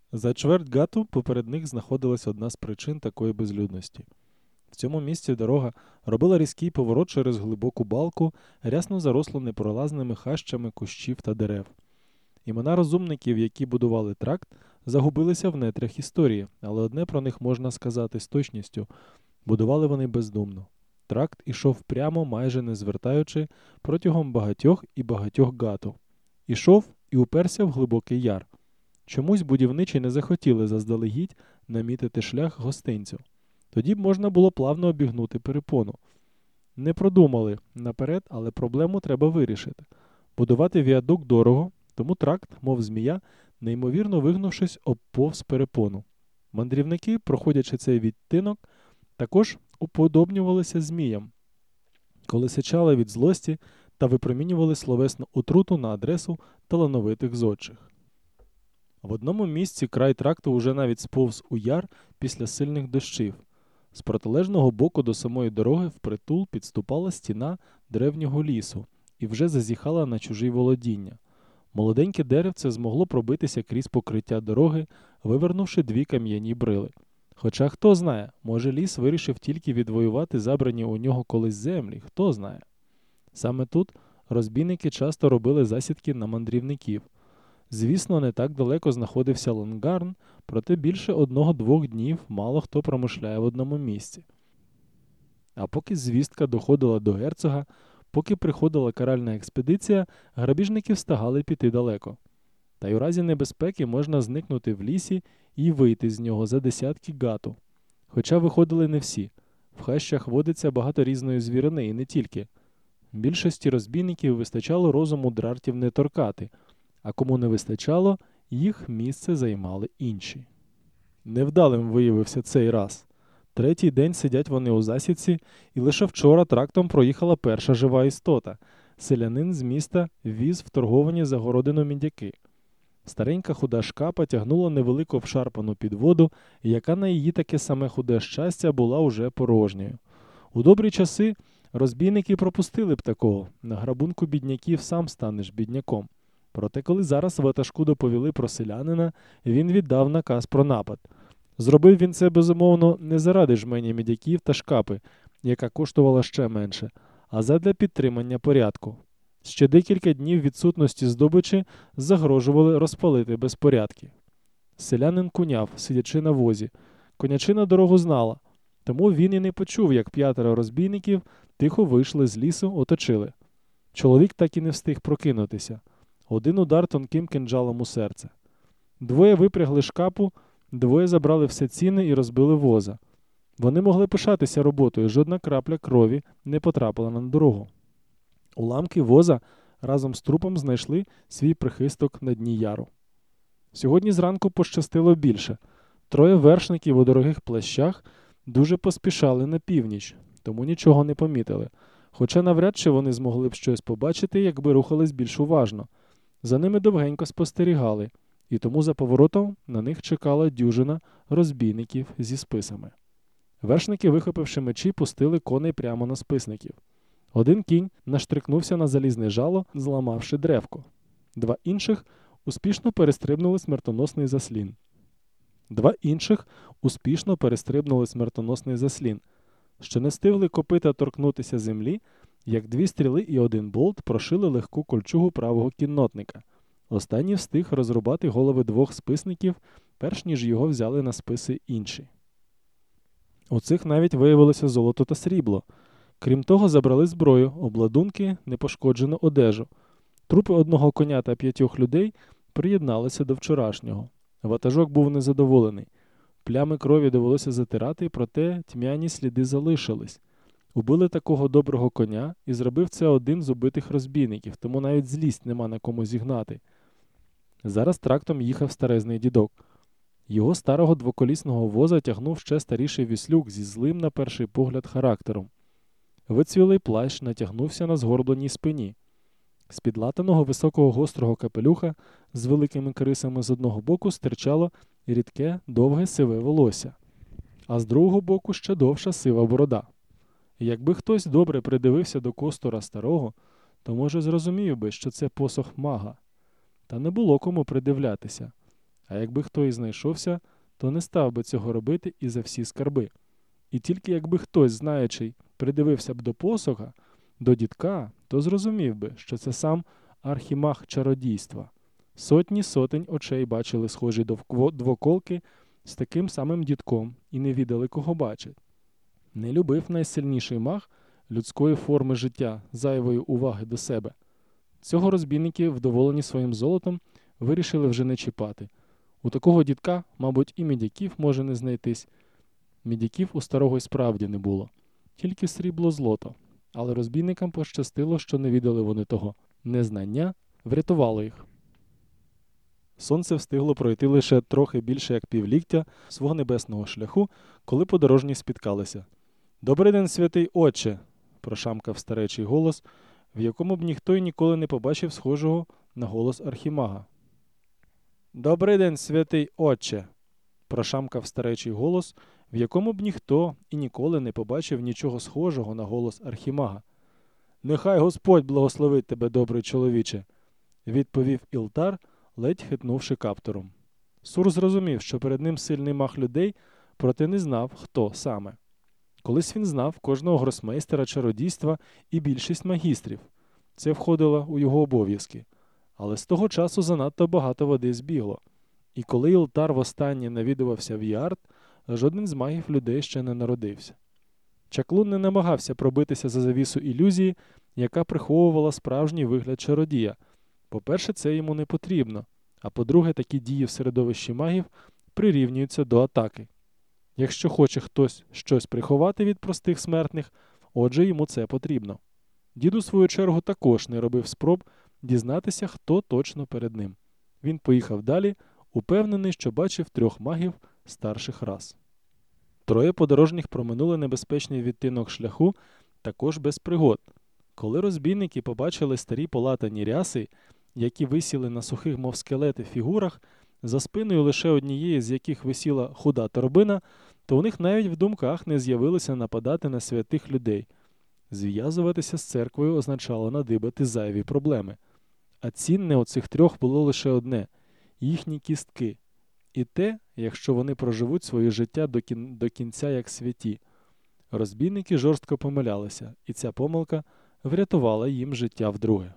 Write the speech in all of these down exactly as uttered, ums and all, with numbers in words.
За чверть гату поперед них знаходилась одна з причин такої безлюдності. В цьому місці дорога робила різкий поворот через глибоку балку, рясно зарослу непролазними хащами кущів та дерев. Імена розумників, які будували тракт, загубилися в нетрях історії, але одне про них можна сказати з точністю – будували вони бездумно. Тракт ішов прямо, майже не звертаючи, протягом багатьох і багатьох гату. Ішов і уперся в глибокий яр. Чомусь будівничі не захотіли заздалегідь намітити шлях гостинцю. Тоді б можна було плавно обігнути перепону. Не продумали наперед, але проблему треба вирішити. Будувати віадук дорого, тому тракт, мов змія, неймовірно вигнувшись, обповз перепону. Мандрівники, проходячи цей відтинок, також уподобнювалися зміям, коли сичали від злості та випромінювали словесну отруту на адресу талановитих зодчих. В одному місці край тракту уже навіть сповз у яр після сильних дощів. З протилежного боку до самої дороги впритул підступала стіна древнього лісу і вже зазіхала на чужі володіння. Молоденьке деревце змогло пробитися крізь покриття дороги, вивернувши дві кам'яні брили. Хоча хто знає, може ліс вирішив тільки відвоювати забрані у нього колись землі, хто знає. Саме тут розбійники часто робили засідки на мандрівників. Звісно, не так далеко знаходився Лангарн, проте більше одного-двох днів мало хто промишляє в одному місці. А поки звістка доходила до герцога, поки приходила каральна експедиція, грабіжники встигали піти далеко. Та й у разі небезпеки можна зникнути в лісі і вийти з нього за десятки гату. Хоча виходили не всі. В хащах водиться багато різної звірини і не тільки. Більшості розбійників вистачало розуму драртів не торкати, а кому не вистачало, їх місце займали інші. Невдалим виявився цей раз. Третій день сидять вони у засідці, і лише вчора трактом проїхала перша жива істота. Селянин з міста віз вторговані загородину мідяки. Старенька худа шкапа тягнула невелику обшарпану підводу, яка на її таке саме худе щастя була уже порожньою. У добрі часи розбійники пропустили б такого. На грабунку бідняків сам станеш бідняком. Проте коли зараз ватажку доповіли про селянина, він віддав наказ про напад. Зробив він це, безумовно, не заради жмені мідяків та шкапи, яка коштувала ще менше, а задля підтримання порядку. Ще декілька днів відсутності здобичі загрожували розпалити безпорядки. Селянин куняв, сидячи на возі. Конячина дорогу знала, тому він і не почув, як п'ятеро розбійників тихо вийшли з лісу, оточили. Чоловік так і не встиг прокинутися. Один удар тонким кинджалом у серце. Двоє випрягли шкапу, двоє забрали все цінне і розбили воза. Вони могли пишатися роботою, жодна крапля крові не потрапила на дорогу. Уламки воза разом з трупом знайшли свій прихисток на дні яру. Сьогодні зранку пощастило більше. Троє вершників у дорогих плащах дуже поспішали на північ, тому нічого не помітили. Хоча навряд чи вони змогли б щось побачити, якби рухались більш уважно. За ними довгенько спостерігали, і тому за поворотом на них чекала дюжина розбійників зі списами. Вершники, вихопивши мечі, пустили коней прямо на списників. Один кінь наштрикнувся на залізне жало, зламавши древко. Два інших успішно перестрибнули смертоносний заслін. Два інших успішно перестрибнули смертоносний заслін. Ще не встигли копита торкнутися землі, як дві стріли і один болт прошили легку кольчугу правого кіннотника. Останній встиг розрубати голови двох списників, перш ніж його взяли на списи інші. У цих навіть виявилося золото та срібло. Крім того, забрали зброю, обладунки, непошкоджену одежу. Трупи одного коня та п'ятьох людей приєдналися до вчорашнього. Ватажок був незадоволений. Плями крові довелося затирати, проте тьмяні сліди залишились. Убили такого доброго коня, і зробив це один з убитих розбійників, тому навіть злість нема на кому зігнати. Зараз трактом їхав старезний дідок. Його старого двоколісного воза тягнув ще старіший віслюк зі злим на перший погляд характером. Вицвілий плащ натягнувся на згорбленій спині. З підлатаного високого гострого капелюха з великими крисами з одного боку стирчало рідке, довге сиве волосся, а з другого боку ще довша сива борода. Якби хтось добре придивився до костура старого, то, може, зрозумів би, що це посох мага. Та не було кому придивлятися. А якби хто і знайшовся, то не став би цього робити і за всі скарби. І тільки якби хтось, знаючий, придивився б до посоха, до дідка, то зрозумів би, що це сам архімаг чародійства. Сотні сотень очей бачили схожі двоколки з таким самим дідком і не відали, кого бачать. Не любив найсильніший маг людської форми життя, зайвої уваги до себе. Цього розбійники, вдоволені своїм золотом, вирішили вже не чіпати. У такого дідка, мабуть, і мідяків може не знайтись. Мідяків у старого й справді не було. Тільки срібло-злото. Але розбійникам пощастило, що не віддали вони того. Незнання врятувало їх. Сонце встигло пройти лише трохи більше як півліктя свого небесного шляху, коли подорожні спіткалися. «Добрий день, святий отче!» – прошамкав старечий голос, в якому б ніхто й ніколи не побачив схожого на голос архімага. «Добрий день, святий отче!» – прошамкав старечий голос, в якому б ніхто і ніколи не побачив нічого схожого на голос архімага. «Нехай Господь благословить тебе, добрий чоловіче!» – відповів Ілтар, ледь хитнувши каптуром. Сур зрозумів, що перед ним сильний маг людей, проте не знав, хто саме. Колись він знав кожного гросмейстера чародійства і більшість магістрів. Це входило у його обов'язки. Але з того часу занадто багато води збігло. І коли Ілтар востаннє навідувався в Ярд, жоден з магів людей ще не народився. Чаклун не намагався пробитися за завісу ілюзії, яка приховувала справжній вигляд чародія. По-перше, це йому не потрібно, а по-друге, такі дії в середовищі магів прирівнюються до атаки. Якщо хоче хтось щось приховати від простих смертних, отже йому це потрібно. Дід у свою чергу також не робив спроб дізнатися, хто точно перед ним. Він поїхав далі, упевнений, що бачив трьох магів старших рас. Троє подорожніх проминули небезпечний відтинок шляху, також без пригод. Коли розбійники побачили старі полатані ряси, які висіли на сухих, мов скелети, фігурах, за спиною лише однієї з яких висіла худа торбина, то у них навіть в думках не з'явилося нападати на святих людей. Зв'язуватися з церквою означало надибати зайві проблеми. А цінне у цих трьох було лише одне – їхні кістки. І те, якщо вони проживуть своє життя до, кін... до кінця як святі. Розбійники жорстко помилялися, і ця помилка врятувала їм життя вдруге.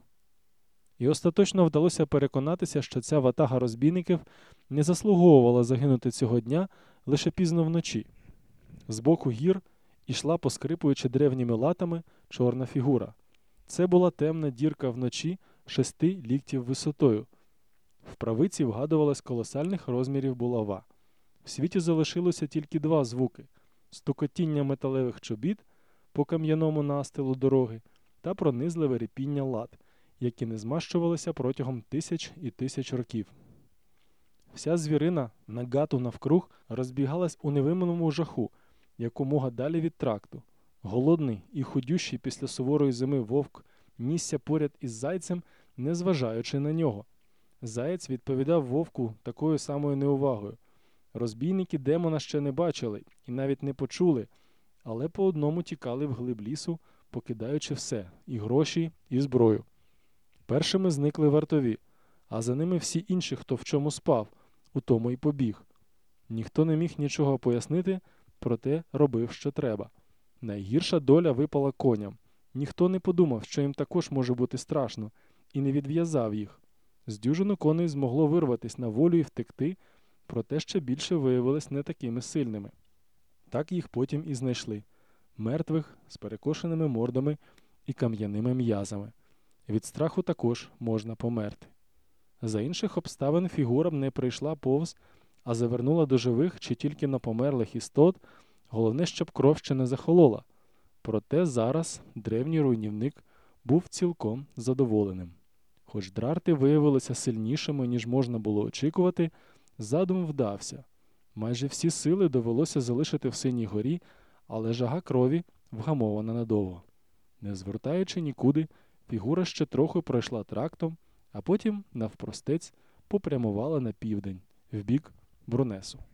І остаточно вдалося переконатися, що ця ватага розбійників не заслуговувала загинути цього дня лише пізно вночі. З боку гір ішла, поскрипуючи древніми латами, чорна фігура. Це була темна дірка вночі шести ліктів висотою. В правиці вгадувалась колосальних розмірів булава. В світі залишилося тільки два звуки – стукотіння металевих чобіт по кам'яному настилу дороги та пронизливе ріпіння лат, які не змащувалися протягом тисяч і тисяч років. Вся звірина на гату навкруг розбігалась у невимовному жаху, якомога далі від тракту. Голодний і худющий після суворої зими вовк нісся поряд із зайцем, не зважаючи на нього. Заєць відповідав вовку такою самою неувагою. Розбійники демона ще не бачили і навіть не почули, але по одному тікали вглиб лісу, покидаючи все – і гроші, і зброю. Першими зникли вартові, а за ними всі інші, хто в чому спав, у тому й побіг. Ніхто не міг нічого пояснити, проте робив, що треба. Найгірша доля випала коням. Ніхто не подумав, що їм також може бути страшно, і не відв'язав їх. З дюжину коней змогло вирватися на волю і втекти, проте ще більше виявились не такими сильними. Так їх потім і знайшли. Мертвих, з перекошеними мордами і кам'яними м'язами. Від страху також можна померти. За інших обставин фігура не прийшла повз, а завернула до живих чи тільки на померлих істот, головне, щоб кров ще не захолола. Проте зараз древній руйнівник був цілком задоволеним. Хоч драрти виявилися сильнішими, ніж можна було очікувати, задум вдався. Майже всі сили довелося залишити в Синій горі, але жага крові вгамована надовго. Не звертаючи нікуди, фігура ще трохи пройшла трактом, а потім, навпростець, попрямувала на південь, в бік Брунесу.